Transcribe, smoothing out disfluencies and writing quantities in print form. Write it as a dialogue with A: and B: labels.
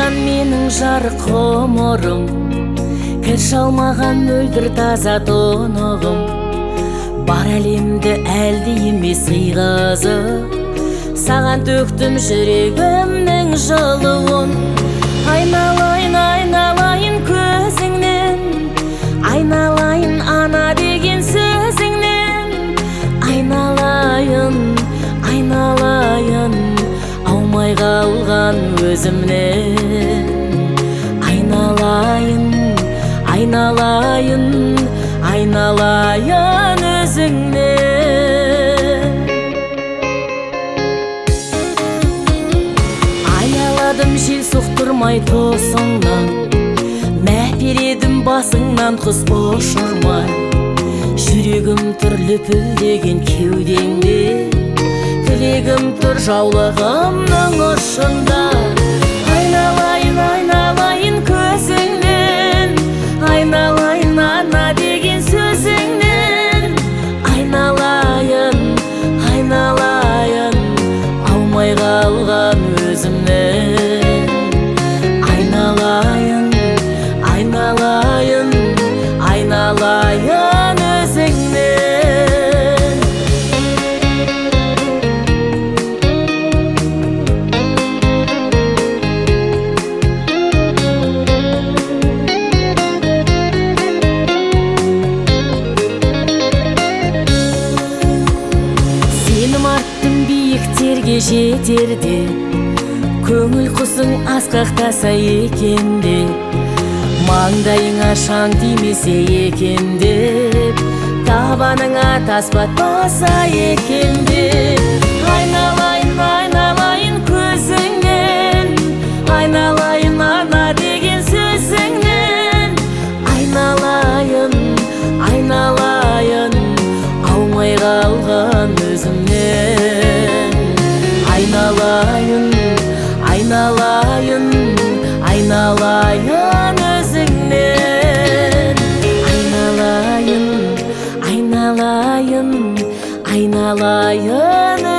A: шалмаған менің жарық ғұмырым, кір шалмаған мөлдір таза тұнығым. Бар әлемді әлді емес сыйғызып, саған төктім жүрегімнің жылуын. Айналайын, айналайын көзіңнен, айналайын ана деген сөзіңнен. Айналайын, айналайын аумай қалған өзімнен. Айналайын, айналайын, айналайын өзіңнен. Аяладым жел соқтырмай тосыңнан, мәпередім басыңнан құс ұшырмай. Жүрегім тұр лүпілдеген кеудеңде, тілегім тұр жаулығымның ұшында. Айналайын, айналайын көзіңнен, айналайын ана деген сөзіңнен. Айналайын, айналайын аумай қалған өзімнен. Айналайын, айналайын, айналайын өзіңнен. Сенім арттым биіктерге жетерде, көңіл құсың асқақтаса екенде, маңдайыңа шаң тимесе екенде, табаныңа тас батпаса екенде. Айналайын, айналайын көзіңнен, айналайын ана деген сөзіңнен. Айналайын, айналайын аумай қалған өзімнен. Айналайын, айналайын, айналайын өзіңнен. Айналайын, айналайын, айналайын